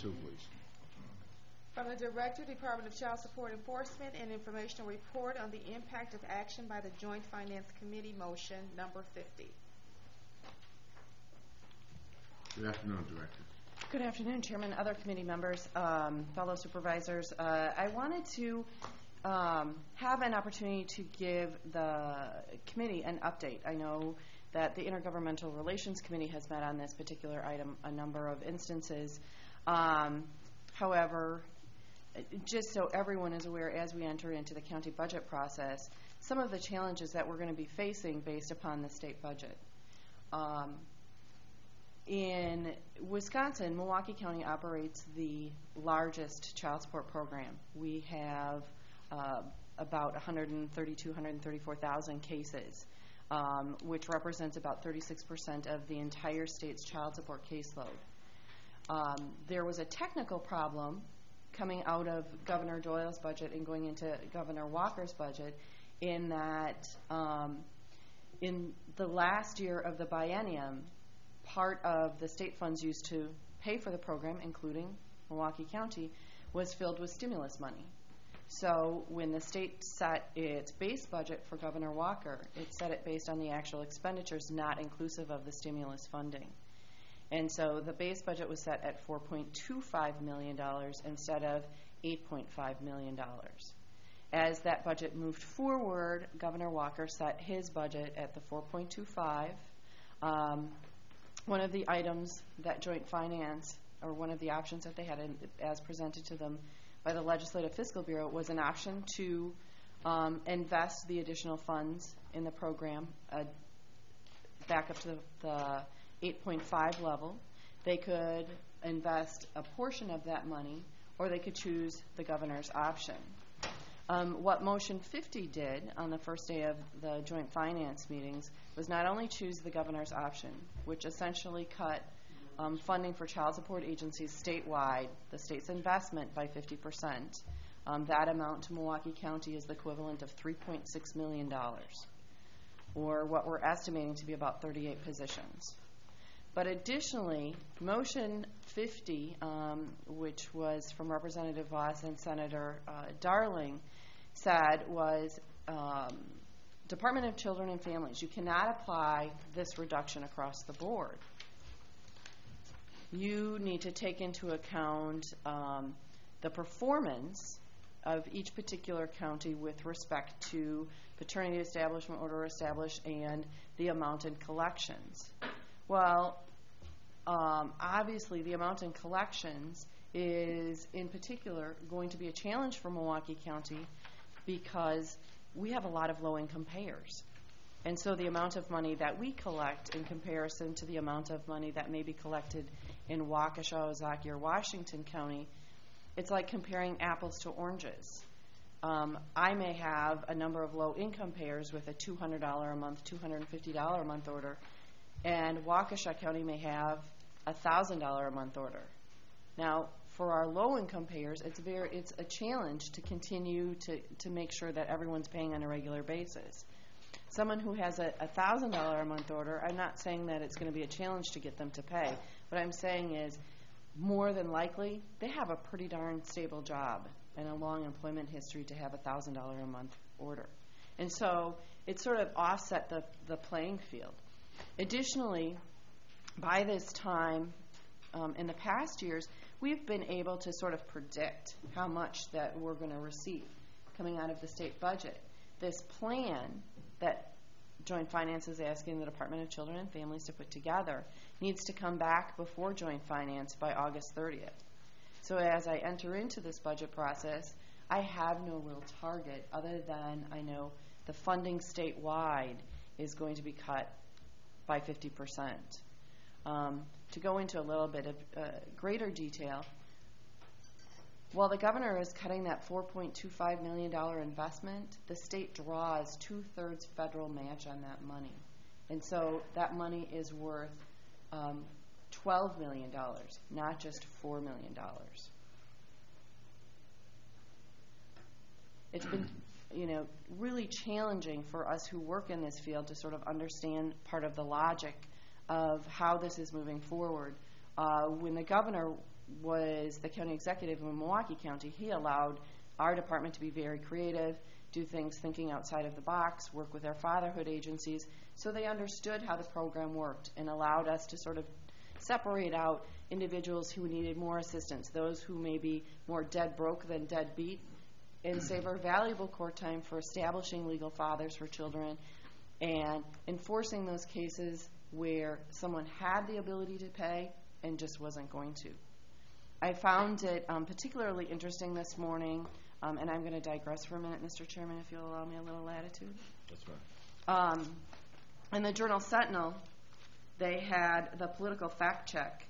2, please. From the Director, Department of Child Support Enforcement, an informational report on the impact of action by the Joint Finance Committee, motion number 50. Good afternoon, Director. Good afternoon, Chairman, other committee members, fellow supervisors. I wanted to have an opportunity to give the committee an update. I know that the Intergovernmental Relations Committee has met on this particular item a number of instances. However, just so everyone is aware, as we enter into the county budget process, some of the challenges that we're going to be facing based upon the state budget. In Wisconsin, Milwaukee County operates the largest child support program. We have about 134,000 cases, which represents about 36% of the entire state's child support caseload. There was a technical problem coming out of Governor Doyle's budget and going into Governor Walker's budget in that in the last year of the biennium, part of the state funds used to pay for the program, including Milwaukee County, was filled with stimulus money. So when the state set its base budget for Governor Walker, it set it based on the actual expenditures, not inclusive of the stimulus funding. And so the base budget was set at $4.25 million instead of $8.5 million. As that budget moved forward, Governor Walker set his budget at the $4.25. One of the items that Joint Finance, or one of the options that they had as presented to them by the Legislative Fiscal Bureau, was an option to invest the additional funds in the program back up to the 8.5 level. They could invest a portion of that money, or they could choose the governor's option. What Motion 50 did on the first day of the Joint Finance meetings was not only choose the governor's option, which essentially cut funding for child support agencies statewide, the state's investment, by 50%. That amount to Milwaukee County is the equivalent of $3.6 million, or what we're estimating to be about 38 positions. But additionally, Motion 50, which was from Representative Voss and Senator Darling, said was Department of Children and Families, you cannot apply this reduction across the board. You need to take into account the performance of each particular county with respect to paternity establishment, order established, and the amount in collections. Well, obviously the amount in collections is in particular going to be a challenge for Milwaukee County because we have a lot of low-income payers. And so the amount of money that we collect in comparison to the amount of money that may be collected in Waukesha, Ozaukee, or Washington County, it's like comparing apples to oranges. I may have a number of low-income payers with a $200 a month, $250 a month order, and Waukesha County may have a $1,000 a month order. Now, for our low-income payers, it's a challenge to continue to make sure that everyone's paying on a regular basis. Someone who has a $1,000 a month order, I'm not saying that it's going to be a challenge to get them to pay. What I'm saying is, more than likely, they have a pretty darn stable job and a long employment history to have a $1,000 a month order. And so it sort of offset the playing field. Additionally, by this time, in the past years, we've been able to sort of predict how much that we're going to receive coming out of the state budget. This plan that Joint Finance is asking the Department of Children and Families to put together needs to come back before Joint Finance by August 30th. So as I enter into this budget process, I have no real target other than I know the funding statewide is going to be cut by 50%. To go into a little bit of greater detail, while the governor is cutting that $4.25 million investment, the state draws 2/3 federal match on that money. And so that money is worth $12 million, not just $4 million. It's been really challenging for us who work in this field to sort of understand part of the logic of how this is moving forward. When the governor was the county executive in Milwaukee County. He allowed our department to be very creative, do things thinking outside of the box, work with our fatherhood agencies, so they understood how the program worked and allowed us to sort of separate out individuals who needed more assistance, those who may be more dead broke than dead beat, and save our valuable court time for establishing legal fathers for children and enforcing those cases where someone had the ability to pay and just wasn't going to. I found it particularly interesting this morning, and I'm going to digress for a minute, Mr. Chairman, if you'll allow me a little latitude. That's right. In the Journal Sentinel, they had the political fact check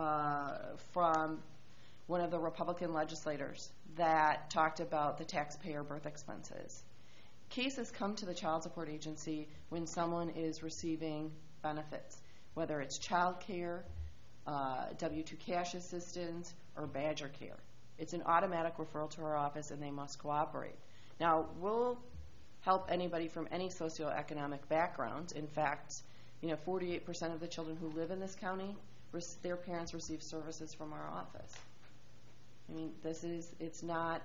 from one of the Republican legislators that talked about the taxpayer birth expenses. Cases come to the child support agency when someone is receiving benefits, whether it's child care, W-2 cash assistance, or Badger care. It's an automatic referral to our office, and they must cooperate. Now, we'll help anybody from any socioeconomic background. In fact, 48% of the children who live in this county, their parents receive services from our office. I mean, it's not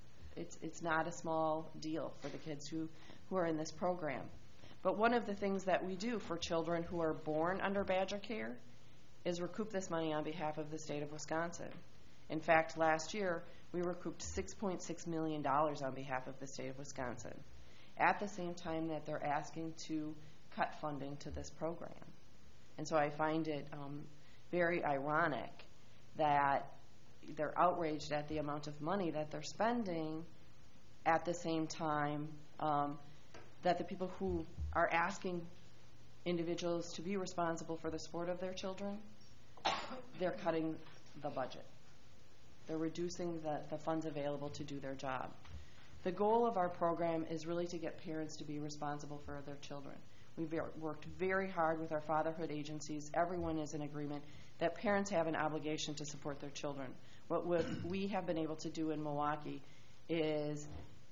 a small deal for the kids who are in this program. But one of the things that we do for children who are born under Badger care is recoup this money on behalf of the state of Wisconsin. In fact, last year, we recouped $6.6 million on behalf of the state of Wisconsin, at the same time that they're asking to cut funding to this program. And so I find it very ironic that they're outraged at the amount of money that they're spending at the same time that the people who are asking individuals to be responsible for the support of their children, they're cutting the budget. They're reducing the funds available to do their job. The goal of our program is really to get parents to be responsible for their children. We've worked very hard with our fatherhood agencies. Everyone is in agreement that parents have an obligation to support their children. What we have been able to do in Milwaukee is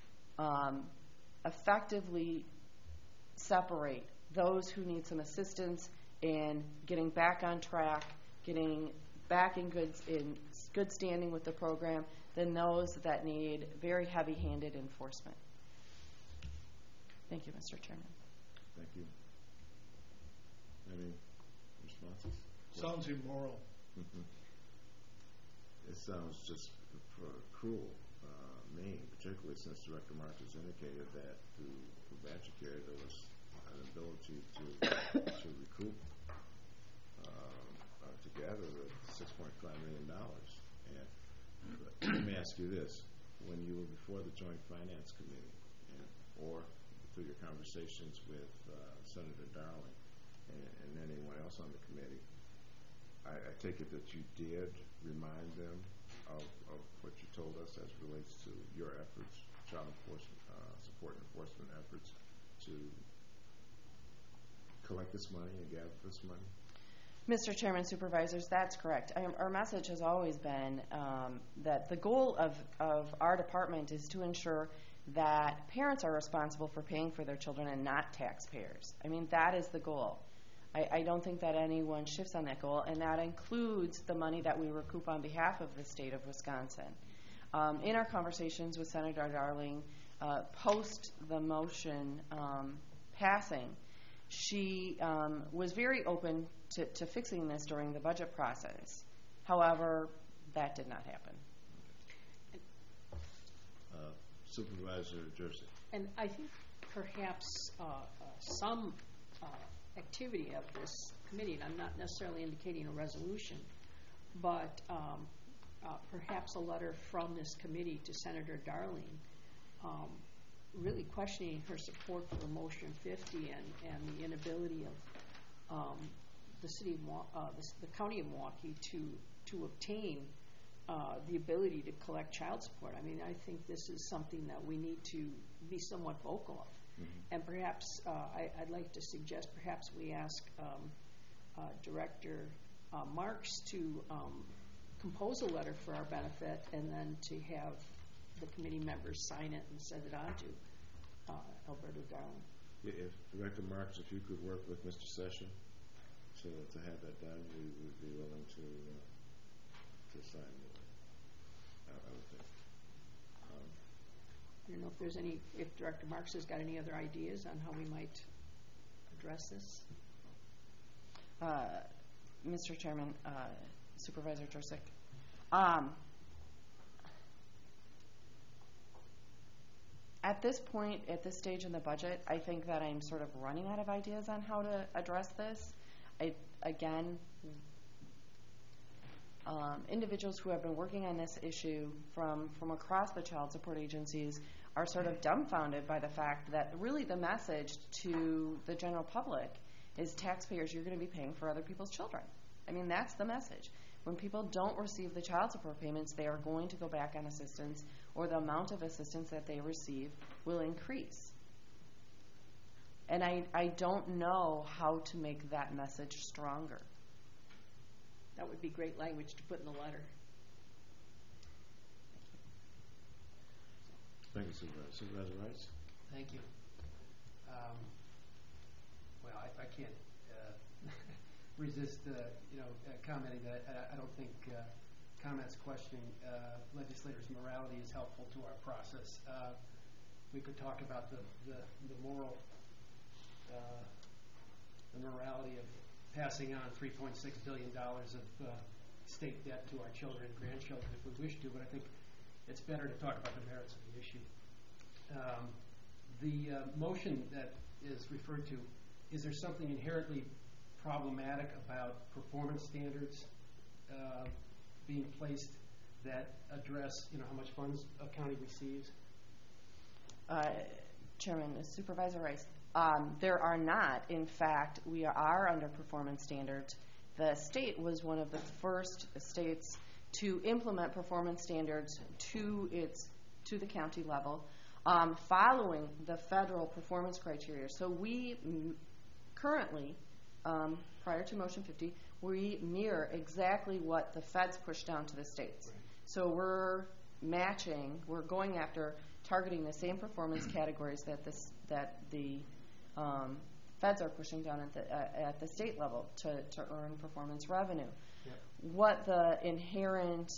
effectively separate those who need some assistance in getting back on track, getting back in good standing with the program, than those that need very heavy-handed enforcement. Thank you, Mr. Chairman. Thank you. Any responses? Sounds immoral. It sounds just cruel, mean, particularly since Director Marks has indicated that through Badger care there was an ability to recoup together $6.5 million. And let me ask you this: when you were before the Joint Finance Committee, or through your conversations with Senator Darling and anyone else on the committee, I take it that you did remind them of what you told us as it relates to your efforts, child enforcement, support and enforcement efforts to collect this money and gather this money? Mr. Chairman, Supervisors, that's correct. Our message has always been that the goal of our department is to ensure that parents are responsible for paying for their children and not taxpayers. I mean, that is the goal. I don't think that anyone shifts on that goal, and that includes the money that we recoup on behalf of the state of Wisconsin. In our conversations with Senator Darling, post the motion passing, she was very open to fixing this during the budget process. However, that did not happen. Supervisor Jersey. And I think perhaps some activity of this committee, and I'm not necessarily indicating a resolution, but perhaps a letter from this committee to Senator Darling really questioning her support for Motion 50 and the inability of the county of Milwaukee to obtain the ability to collect child support. I mean, I think this is something that we need to be somewhat vocal of. Mm-hmm. And perhaps I'd like to suggest perhaps we ask Director Marks to compose a letter for our benefit and then to have the committee members sign it and send it on to Alberto Darling. If Director Marks, if you could work with Mr. Session to have that done, we would be willing to to sign the, I would think. I don't know if Director Marks has got any other ideas on how we might address this. Mr. Chairman, Supervisor Jurczyk, at this point, at this stage in the budget, I think that I'm sort of running out of ideas on how to address this. Individuals who have been working on this issue from across the child support agencies are sort of dumbfounded by the fact that really the message to the general public is taxpayers, you're going to be paying for other people's children. I mean, that's the message. When people don't receive the child support payments, they are going to go back on assistance, or the amount of assistance that they receive will increase. And I don't know how to make that message stronger. That would be great language to put in the letter. Thank you, Supervisor. Supervisor Rice? Thank you. Well, I can't resist, commenting that I don't think comments questioning legislators' morality is helpful to our process. We could talk about the moral, the morality of passing on $3.6 billion of state debt to our children and grandchildren if we wish to, but I think it's better to talk about the merits of the issue. The motion that is referred to, is there something inherently problematic about performance standards being placed that address, how much funds a county receives? Chairman, Supervisor Rice, there are not. In fact, we are under performance standards. The state was one of the first states to implement performance standards to the county level, following the federal performance criteria. So we currently, prior to Motion 50, we mirror exactly what the feds push down to the states. Right. So we're going after targeting the same performance categories that the feds are pushing down at the state level to earn performance revenue. Yep. What the inherent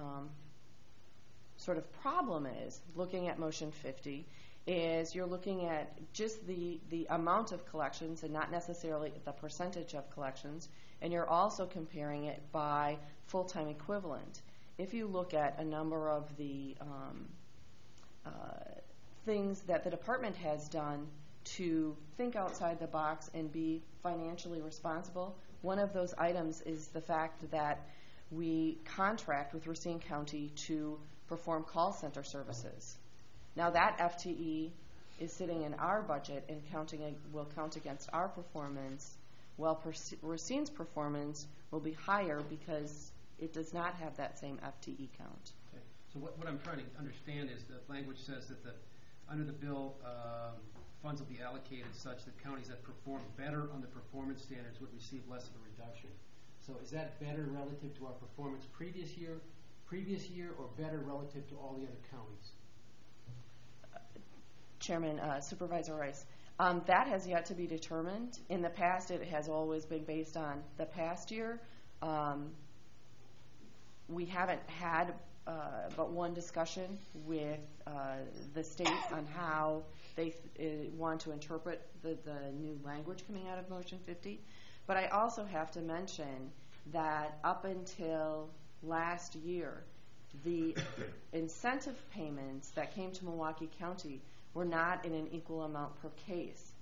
sort of problem is, looking at Motion 50, is you're looking at just the amount of collections and not necessarily the percentage of collections, and you're also comparing it by full-time equivalent. If you look at a number of the things that the department has done to think outside the box and be financially responsible, one of those items is the fact that we contract with Racine County to perform call center services. Now that FTE is sitting in our budget and will count against our performance, while Racine's performance will be higher because it does not have that same FTE count. Okay. So what I'm trying to understand is the language says that under the bill, funds will be allocated such that counties that perform better on the performance standards would receive less of a reduction. So is that better relative to our performance previous year, or better relative to all the other counties? Chairman, Supervisor Rice, that has yet to be determined. In the past, it has always been based on the past year. We haven't had but one discussion with the state on how they want to interpret the new language coming out of Motion 50. But I also have to mention that up until last year, the incentive payments that came to Milwaukee County were not in an equal amount per case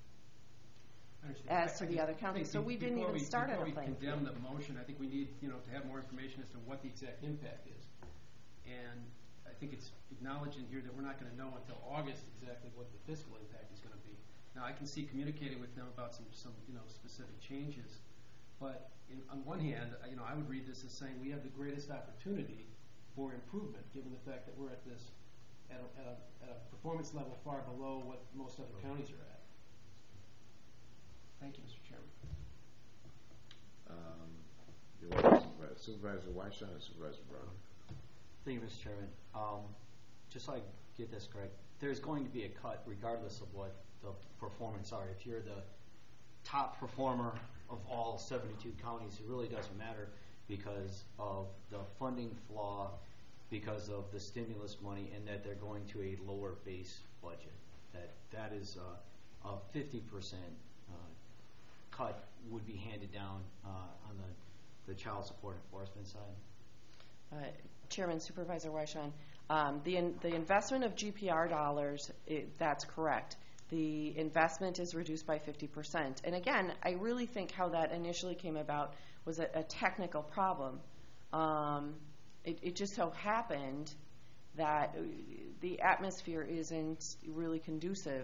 as to the other counties. So we didn't even start at a Before playing we condemn the motion, I think we need to have more information as to what the exact impact is. And I think it's acknowledged in here that we're not going to know until August exactly what the fiscal impact is going to be. Now, I can see communicating with them about some specific changes, but on one hand, I would read this as saying we have the greatest opportunity for improvement, given the fact that we're at a performance level far below what most other counties are at. Thank you, Mr. Chairman. You're welcome, Supervisor Weishaupt and Supervisor Brown. Thank you, Mr. Chairman. Just so I get this correct, there's going to be a cut regardless of what the performance are. If you're the top performer of all 72 counties, it really doesn't matter. because of the funding flaw, because of the stimulus money, and that they're going to a lower base budget. That is a 50% cut would be handed down on the child support enforcement side. Chairman, Supervisor Weishon, the investment of GPR dollars, that's correct. The investment is reduced by 50%. And again, I really think how that initially came about was a technical problem. It just so happened that the atmosphere isn't really conducive,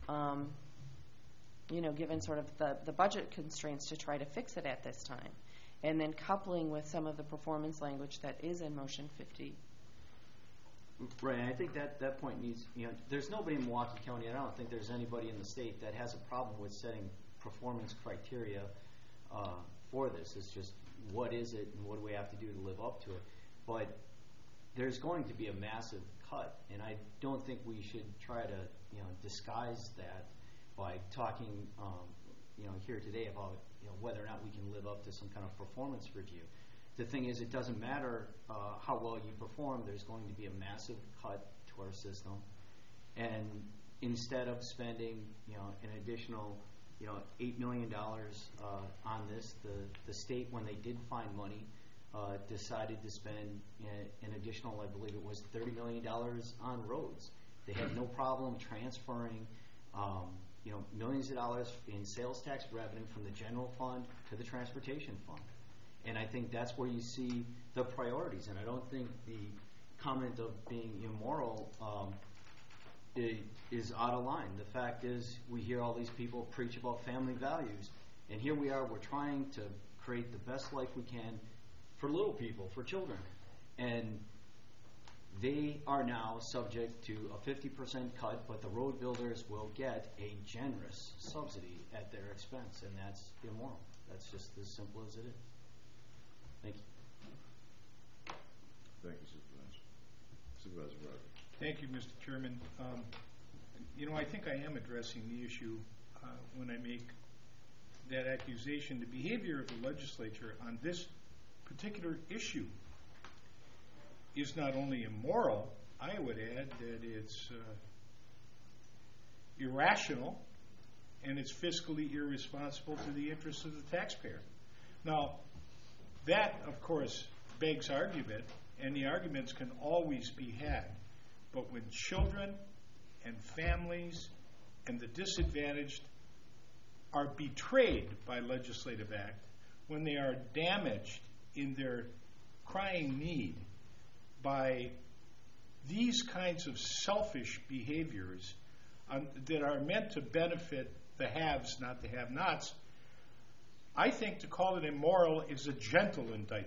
given sort of the budget constraints to try to fix it at this time. And then coupling with some of the performance language that is in Motion 50. Right, and I think that point needs, there's nobody in Milwaukee County, and I don't think there's anybody in the state that has a problem with setting performance criteria for this. It's just, what is it and what do we have to do to live up to it? But there's going to be a massive cut, and I don't think we should try to, disguise that by talking, here today about, whether or not we can live up to some kind of performance review. The thing is, it doesn't matter how well you perform. There's going to be a massive cut to our system, and instead of spending, an additional, $8 million on this, the state, when they did find money, decided to spend an additional, I believe it was $30 million on roads. They had no problem transferring, millions of dollars in sales tax revenue from the general fund to the transportation fund. And I think that's where you see the priorities. And I don't think the comment of being immoral is out of line. The fact is, we hear all these people preach about family values. And here we are, we're trying to create the best life we can for little people, for children. And they are now subject to a 50% cut, but the road builders will get a generous subsidy at their expense. And that's immoral. That's just as simple as it is. Thank you. Thank you, Supervisor. Supervisor Rogers. Thank you, Mr. Chairman. I think I am addressing the issue when I make that accusation. The behavior of the legislature on this particular issue is not only immoral, I would add that it's irrational and it's fiscally irresponsible to the interests of the taxpayer. Now, that, of course, begs argument, and the arguments can always be had. But when children and families and the disadvantaged are betrayed by legislative act, when they are damaged in their crying need by these kinds of selfish behaviors that are meant to benefit the haves, not the have-nots, I think to call it immoral is a gentle indictment.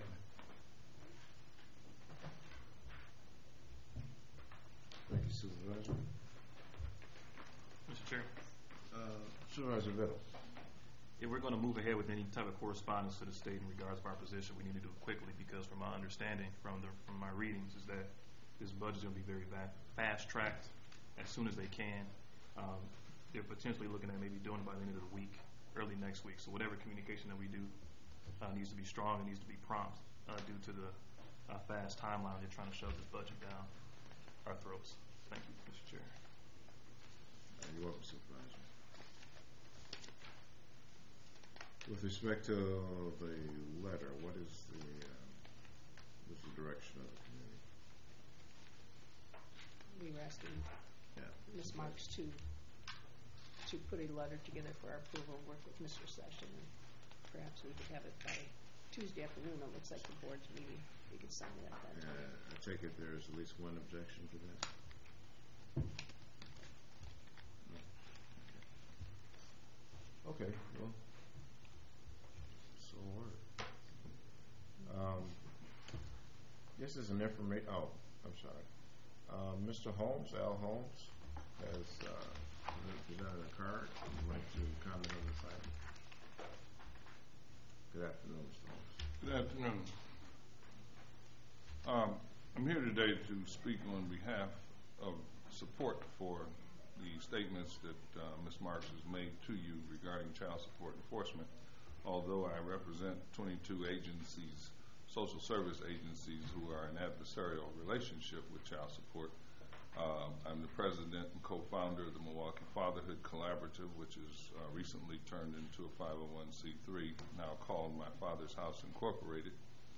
Thank you, Supervisor. Mr. Chair, Supervisor Vittle. if we're going to move ahead with any type of correspondence to the state in regards to our position, we need to do it quickly, because from my understanding, from my readings, is that this budget is going to be very fast-tracked as soon as they can. They're potentially looking at maybe doing it by the end of the week, early next week. So whatever communication that we do needs to be strong, it needs to be prompt due to the fast timeline they're trying to shove this budget down our throats. Thank you, Mr. Chair. You're welcome, Supervisor. With respect to the letter, what is the direction of the committee? We were asking Ms. Marks to put a letter together for our approval, work with Mr. Session, and perhaps we could have it by Tuesday afternoon. It looks like the board's meeting. We could sign it at that time. I take it there is at least one objection to that? No. Okay, well, so ordered. This is an information. Oh, I'm sorry. Mr. Holmes, Al Holmes, has presented a card. Would like to comment on this item. Good afternoon, Mr. Holmes. Good afternoon. I'm here today to speak on behalf of support for the statements that Ms. Marks has made to you regarding child support enforcement. Although I represent 22 agencies social service agencies who are in adversarial relationship with child support. I'm the president and co-founder of the Milwaukee Fatherhood Collaborative, which is recently turned into a 501c3, now called My Father's House Incorporated.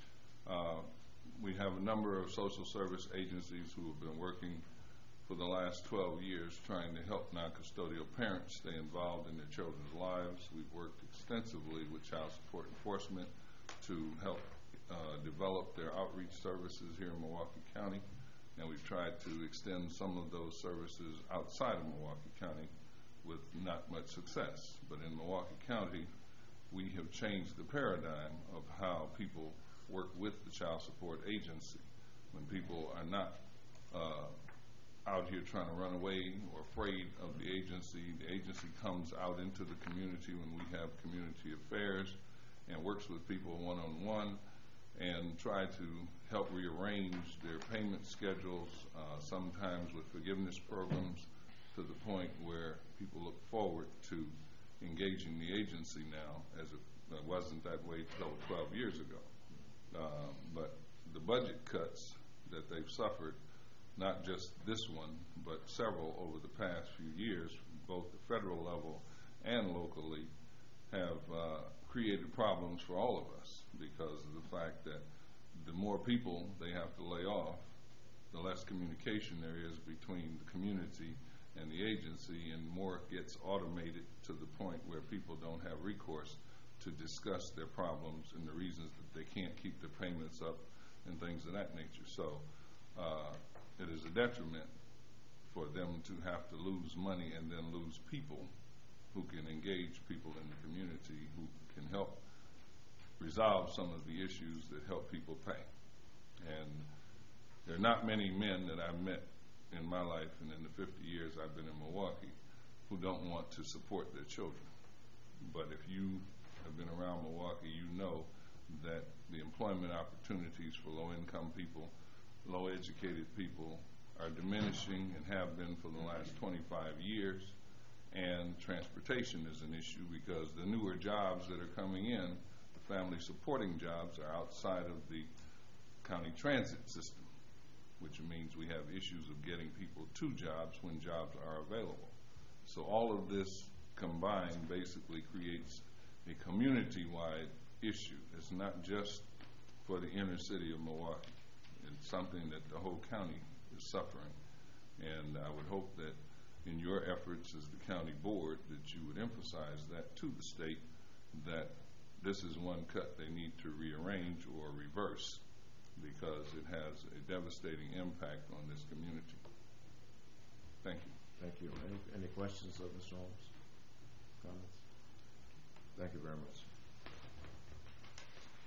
We have a number of social service agencies who have been working for the last 12 years trying to help non-custodial parents stay involved in their children's lives. We've worked extensively with child support enforcement to help develop their outreach services here in Milwaukee County, and we've tried to extend some of those services outside of Milwaukee County with not much success. But in Milwaukee County, we have changed the paradigm of how people work with the child support agency. When people are not out here trying to run away or afraid of the agency comes out into the community when we have community affairs and works with people one-on-one and try to help rearrange their payment schedules, sometimes with forgiveness programs, to the point where people look forward to engaging the agency now, as it wasn't that way 12 years ago. But the budget cuts that they've suffered, not just this one, but several over the past few years, both the federal level and locally, have created problems for all of us because of the fact that the more people they have to lay off, the less communication there is between the community and the agency, and more gets automated to the point where people don't have recourse to discuss their problems and the reasons that they can't keep their payments up and things of that nature. So it is a detriment for them to have to lose money and then lose people who can engage people in the community who can help resolve some of the issues that help people pay. And there are not many men that I've met in my life and in the 50 years I've been in Milwaukee who don't want to support their children. But if you have been around Milwaukee, you know that the employment opportunities for low-income people, low-educated people are diminishing and have been for the last 25 years. And transportation is an issue because the newer jobs that are coming in, the family supporting jobs, are outside of the county transit system, which means we have issues of getting people to jobs when jobs are available. So all of this combined basically creates a community-wide issue. It's not just for the inner city of Milwaukee. It's something that the whole county is suffering. And I would hope that in your efforts as the county board that you would emphasize that to the state, that this is one cut they need to rearrange or reverse because it has a devastating impact on this community. Thank you. Thank you. Any questions of Mr. Holmes? Comments? Thank you very much.